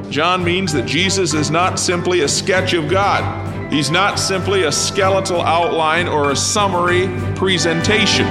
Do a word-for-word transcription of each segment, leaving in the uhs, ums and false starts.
John means that Jesus is not simply a sketch of God. He's not simply a skeletal outline or a summary presentation.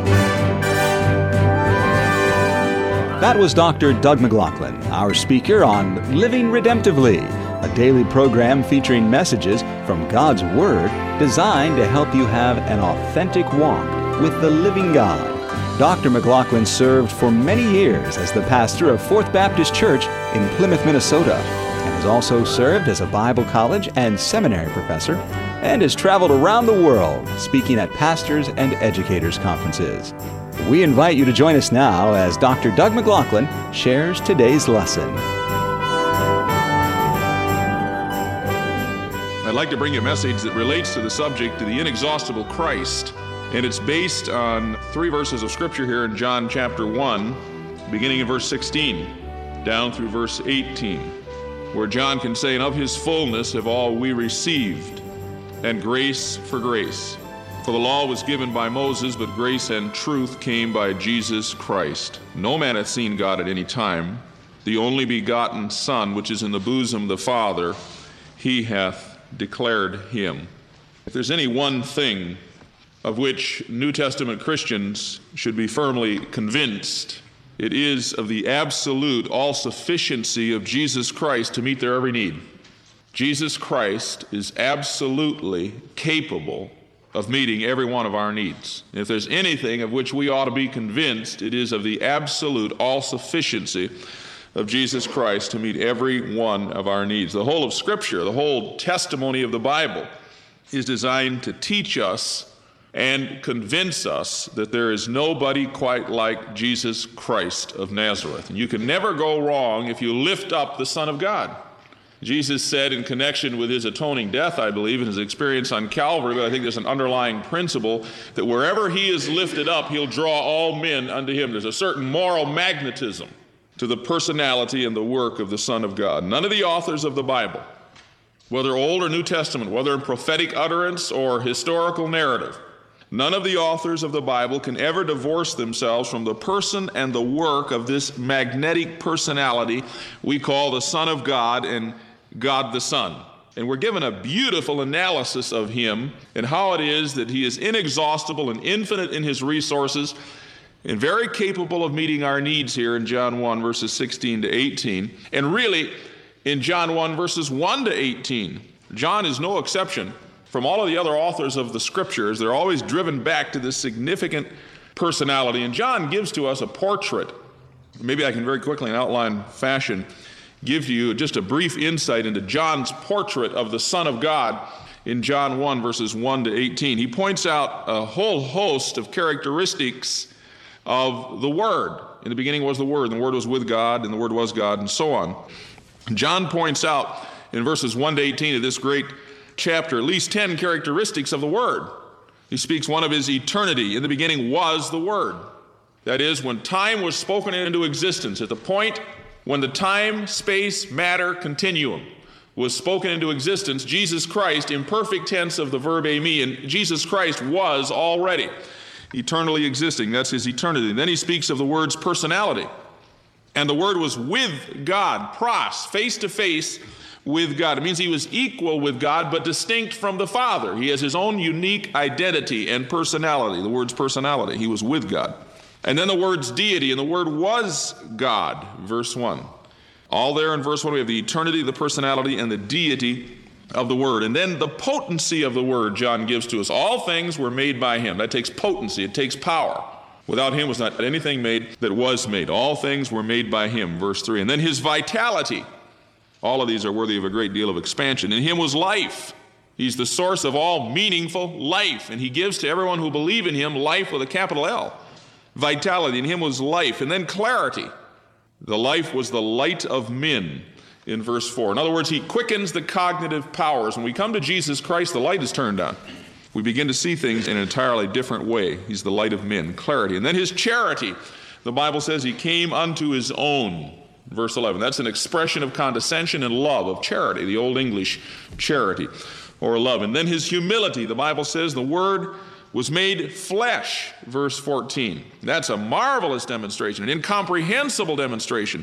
That was Doctor Doug McLaughlin, our speaker on Living Redemptively, a daily program featuring messages from God's Word designed to help you have an authentic walk with the living God. Doctor McLaughlin served for many years as the pastor of Fourth Baptist Church in Plymouth, Minnesota, and has also served as a Bible college and seminary professor, and has traveled around the world speaking at pastors' and educators' conferences. We invite you to join us now as Doctor Doug McLaughlin shares today's lesson. I'd like to bring you a message that relates to the subject of the inexhaustible Christ. And it's based on three verses of Scripture here in John chapter one, beginning in verse sixteen, down through verse eighteen, where John can say, "And of his fullness have all we received, and grace for grace. For the law was given by Moses, but grace and truth came by Jesus Christ. No man hath seen God at any time. The only begotten Son, which is in the bosom of the Father, he hath declared him." If there's any one thing of which New Testament Christians should be firmly convinced, it is of the absolute all-sufficiency of Jesus Christ to meet their every need. Jesus Christ is absolutely capable of meeting every one of our needs. If there's anything of which we ought to be convinced, it is of the absolute all-sufficiency of Jesus Christ to meet every one of our needs. The whole of Scripture, the whole testimony of the Bible, is designed to teach us and convince us that there is nobody quite like Jesus Christ of Nazareth. And you can never go wrong if you lift up the Son of God. Jesus said in connection with his atoning death, I believe, and his experience on Calvary, but I think there's an underlying principle that wherever he is lifted up, he'll draw all men unto him. There's a certain moral magnetism to the personality and the work of the Son of God. None of the authors of the Bible, whether Old or New Testament, whether in prophetic utterance or historical narrative, none of the authors of the Bible can ever divorce themselves from the person and the work of this magnetic personality we call the Son of God and God the Son. And we're given a beautiful analysis of him and how it is that he is inexhaustible and infinite in his resources and very capable of meeting our needs here in John one, verses sixteen to eighteen. And really, in John one, verses one to eighteen, John is no exception. From all of the other authors of the Scriptures, they're always driven back to this significant personality. And John gives to us a portrait. Maybe I can very quickly in outline fashion give you just a brief insight into John's portrait of the Son of God in John one, verses one to eighteen. He points out a whole host of characteristics of the Word. In the beginning was the Word, and the Word was with God, and the Word was God, and so on. John points out in verses one to eighteen of this great chapter at least ten characteristics of the Word. He speaks one of his eternity. In the beginning was the Word. That is, when time was spoken into existence, at the point when the time, space, matter continuum was spoken into existence, Jesus Christ, imperfect tense of the verb eimi, and Jesus Christ was already eternally existing. That's his eternity. Then he speaks of the Word's personality. And the Word was with God, pros, face to face with God. It means he was equal with God, but distinct from the Father. He has his own unique identity and personality, the Word's personality. He was with God. And then the Word's deity, and the Word was God, verse one. All there in verse one, we have the eternity, the personality, and the deity of the Word. And then the potency of the Word John gives to us. All things were made by him. That takes potency. It takes power. Without him was not anything made that was made. All things were made by him, verse three. And then his vitality. All of these are worthy of a great deal of expansion. In him was life. He's the source of all meaningful life. And he gives to everyone who believe in him life with a capital L. Vitality. In him was life. And then clarity. The life was the light of men in verse four. In other words, he quickens the cognitive powers. When we come to Jesus Christ, the light is turned on. We begin to see things in an entirely different way. He's the light of men. Clarity. And then his charity. The Bible says he came unto his own. Verse eleven, that's an expression of condescension and love, of charity, the Old English charity or love. And then his humility, the Bible says the Word was made flesh, verse fourteen. That's a marvelous demonstration, an incomprehensible demonstration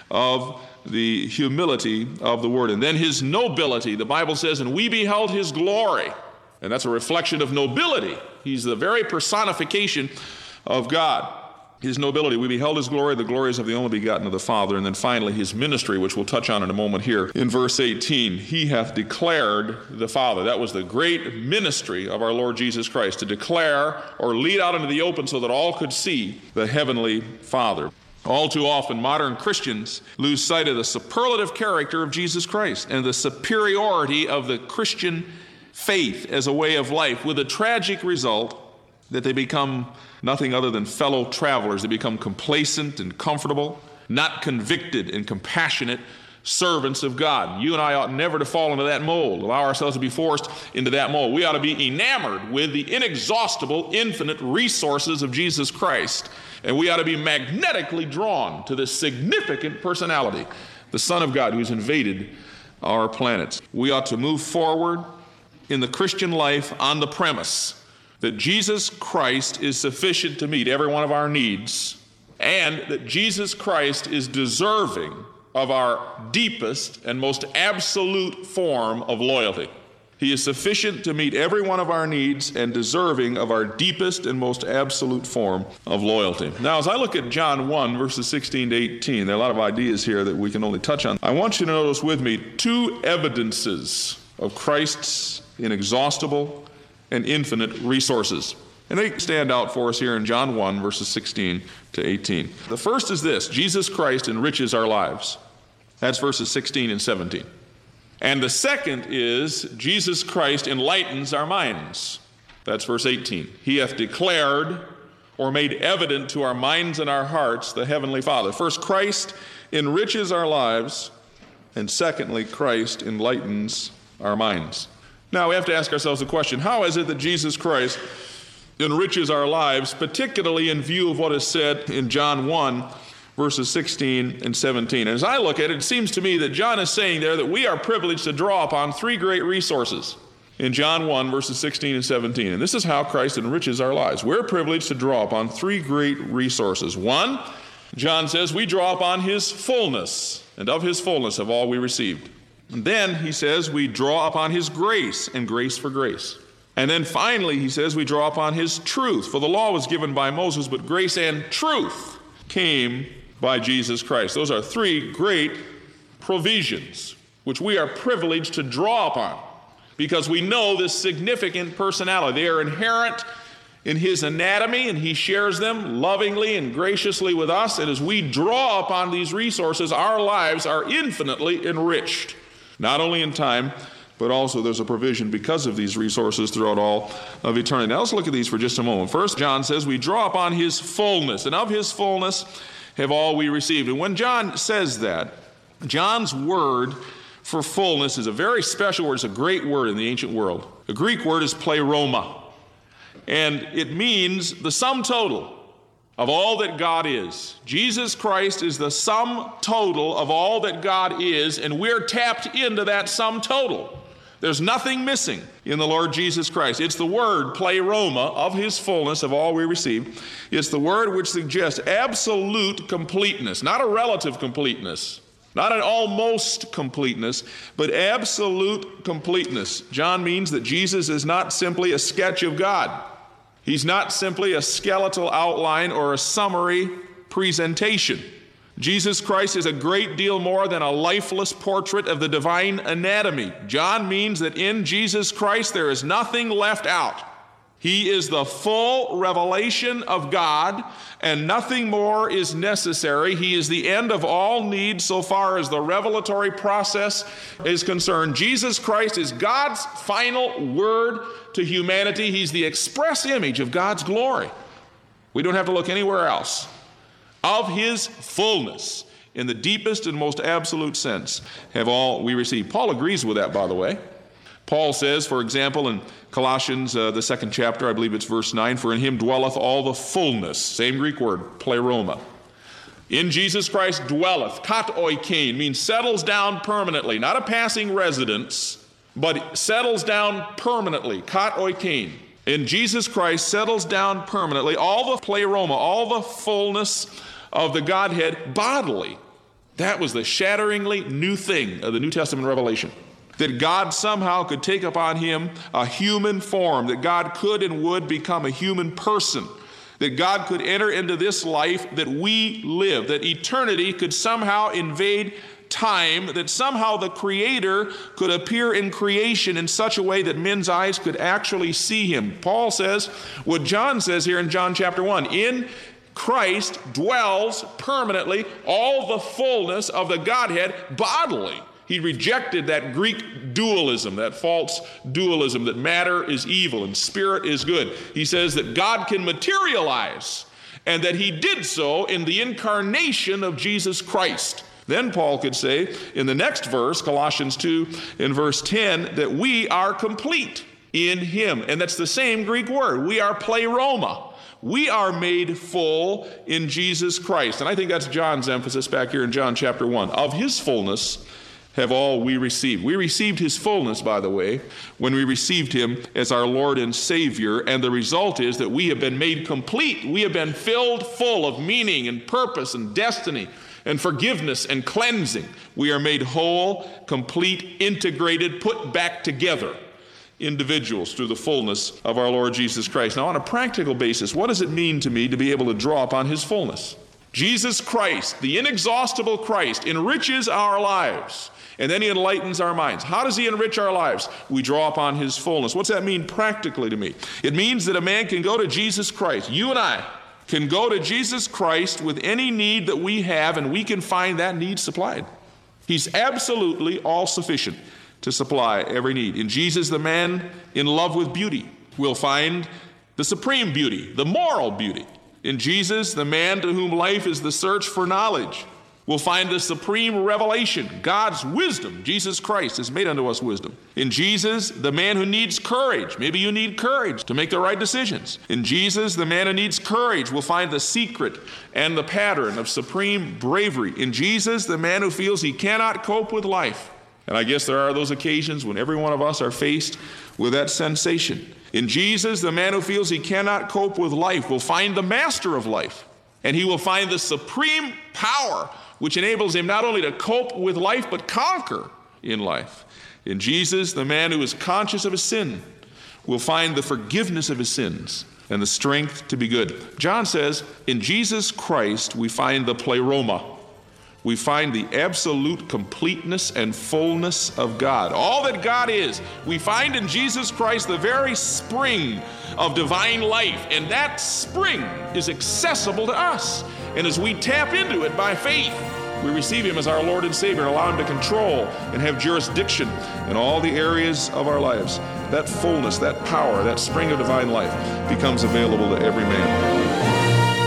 of the humility of the Word. And then his nobility, the Bible says, and we beheld his glory. And that's a reflection of nobility. He's the very personification of God. His nobility, we beheld his glory, the glories of the only begotten of the Father. And then finally his ministry, which we'll touch on in a moment here. In verse eighteen, he hath declared the Father. That was the great ministry of our Lord Jesus Christ, to declare or lead out into the open so that all could see the heavenly Father. All too often, modern Christians lose sight of the superlative character of Jesus Christ and the superiority of the Christian faith as a way of life, with a tragic result that they become nothing other than fellow travelers. They become complacent and comfortable, not convicted and compassionate servants of God. You and I ought never to fall into that mold, allow ourselves to be forced into that mold. We ought to be enamored with the inexhaustible, infinite resources of Jesus Christ. And we ought to be magnetically drawn to this significant personality, the Son of God, who's invaded our planets. We ought to move forward in the Christian life on the premise that Jesus Christ is sufficient to meet every one of our needs, and that Jesus Christ is deserving of our deepest and most absolute form of loyalty. He is sufficient to meet every one of our needs and deserving of our deepest and most absolute form of loyalty. Now, as I look at John one, verses sixteen to eighteen, there are a lot of ideas here that we can only touch on. I want you to notice with me two evidences of Christ's inexhaustible and infinite resources. And they stand out for us here in John one, verses sixteen to eighteen. The first is this: Jesus Christ enriches our lives. That's verses sixteen and seventeen. And the second is Jesus Christ enlightens our minds. That's verse eighteen. He hath declared or made evident to our minds and our hearts the heavenly Father. First, Christ enriches our lives, and secondly, Christ enlightens our minds. Now, we have to ask ourselves the question, how is it that Jesus Christ enriches our lives, particularly in view of what is said in John one, verses sixteen and seventeen. And as I look at it, it seems to me that John is saying there that we are privileged to draw upon three great resources in John one, verses sixteen and seventeen. And this is how Christ enriches our lives. We're privileged to draw upon three great resources. One, John says, we draw upon his fullness, and of his fullness have all we received. And then he says we draw upon his grace, and grace for grace. And then finally he says we draw upon his truth. For the law was given by Moses, but grace and truth came by Jesus Christ. Those are three great provisions which we are privileged to draw upon because we know this significant personality. They are inherent in his anatomy, and he shares them lovingly and graciously with us. And as we draw upon these resources, our lives are infinitely enriched, not only in time, but also there's a provision because of these resources throughout all of eternity. Now let's look at these for just a moment. First, John says we draw upon his fullness, and of his fullness have all we received. And when John says that, John's word for fullness is a very special word. It's a great word in the ancient world. The Greek word is pleroma, and it means the sum total of all that God is. Jesus Christ is the sum total of all that God is, and we're tapped into that sum total. There's nothing missing in the Lord Jesus Christ. It's the word pleroma, of his fullness of all we receive. It's the word which suggests absolute completeness, not a relative completeness, not an almost completeness, but absolute completeness. John means that Jesus is not simply a sketch of God. He's not simply a skeletal outline or a summary presentation. Jesus Christ is a great deal more than a lifeless portrait of the divine anatomy. John means that in Jesus Christ there is nothing left out. He is the full revelation of God, and nothing more is necessary. He is the end of all need so far as the revelatory process is concerned. Jesus Christ is God's final word to humanity. He's the express image of God's glory. We don't have to look anywhere else. Of his fullness, in the deepest and most absolute sense, have all we receive. Paul agrees with that, by the way. Paul says, for example, in Colossians, uh, the second chapter, I believe it's verse nine, for in him dwelleth all the fullness, same Greek word, pleroma. In Jesus Christ dwelleth, katoikein, means settles down permanently, not a passing residence, but settles down permanently, katoikein. In Jesus Christ settles down permanently all the pleroma, all the fullness of the Godhead bodily. That was the shatteringly new thing of the New Testament revelation. That God somehow could take upon him a human form, that God could and would become a human person, that God could enter into this life that we live, that eternity could somehow invade time, that somehow the Creator could appear in creation in such a way that men's eyes could actually see him. Paul says what John says here in John chapter one, in Christ dwells permanently all the fullness of the Godhead bodily. He rejected that Greek dualism, that false dualism that matter is evil and spirit is good. He says that God can materialize, and that he did so in the incarnation of Jesus Christ. Then Paul could say in the next verse, Colossians two in verse ten, that we are complete in him. And that's the same Greek word. We are pleroma. We are made full in Jesus Christ. And I think that's John's emphasis back here in John chapter one. Of his fullness have all we received. We received his fullness, by the way, when we received him as our Lord and Savior. And the result is that we have been made complete. We have been filled full of meaning and purpose and destiny and forgiveness and cleansing. We are made whole, complete, integrated, put back together individuals through the fullness of our Lord Jesus Christ. Now, on a practical basis, what does it mean to me to be able to draw upon his fullness? Jesus Christ, the inexhaustible Christ, enriches our lives, and then he enlightens our minds. How does he enrich our lives? We draw upon his fullness. What's that mean practically to me? It means that a man can go to Jesus Christ. You and I can go to Jesus Christ with any need that we have, and we can find that need supplied. He's absolutely all-sufficient to supply every need. In Jesus, the man in love with beauty will find the supreme beauty, the moral beauty. In Jesus, the man to whom life is the search for knowledge will find the supreme revelation, God's wisdom. Jesus Christ has made unto us wisdom. In Jesus, the man who needs courage, maybe you need courage to make the right decisions. In Jesus, the man who needs courage will find the secret and the pattern of supreme bravery. In Jesus, the man who feels he cannot cope with life. And I guess there are those occasions when every one of us are faced with that sensation. In Jesus, the man who feels he cannot cope with life will find the master of life. And he will find the supreme power which enables him not only to cope with life, but conquer in life. In Jesus, the man who is conscious of his sin will find the forgiveness of his sins and the strength to be good. John says, in Jesus Christ, we find the pleroma. We find the absolute completeness and fullness of God. All that God is, we find in Jesus Christ the very spring of divine life. And that spring is accessible to us. And as we tap into it by faith, we receive him as our Lord and Savior and allow him to control and have jurisdiction in all the areas of our lives. That fullness, that power, that spring of divine life becomes available to every man.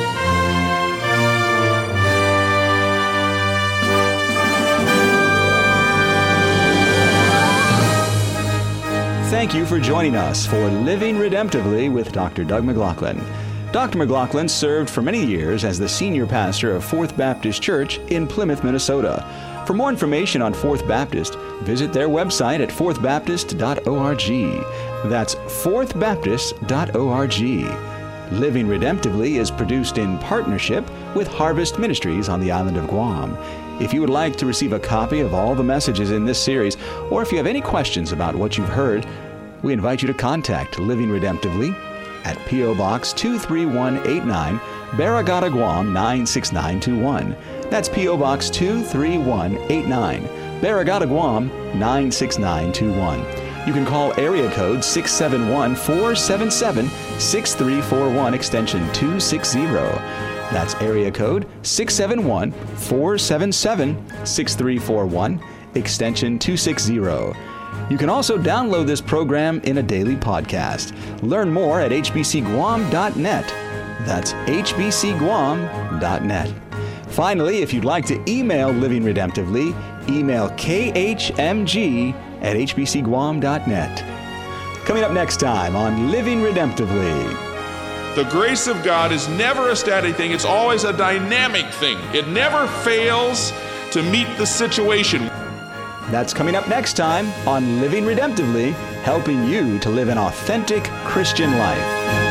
Thank you for joining us for Living Redemptively with Doctor Doug McLaughlin. Doctor McLaughlin served for many years as the senior pastor of Fourth Baptist Church in Plymouth, Minnesota. For more information on Fourth Baptist, visit their website at fourth baptist dot org. That's fourth baptist dot org. Living Redemptively is produced in partnership with Harvest Ministries on the island of Guam. If you would like to receive a copy of all the messages in this series, or if you have any questions about what you've heard, we invite you to contact Living Redemptively at P O. Box two three one eight nine, Barragata, Guam nine six nine two one. That's P O. Box two three one eight nine, Barragata, Guam nine six nine two one. You can call area code six seven one, four seven seven, six three four one, extension two sixty. That's area code six seven one, four seven seven, six three four one, extension two sixty. You can also download this program in a daily podcast. Learn more at h b c guam dot net. That's h b c guam dot net. Finally, if you'd like to email Living Redemptively, email k h m g at h b c guam dot net. Coming up next time on Living Redemptively. The grace of God is never a static thing. It's always a dynamic thing. It never fails to meet the situation. That's coming up next time on Living Redemptively, helping you to live an authentic Christian life.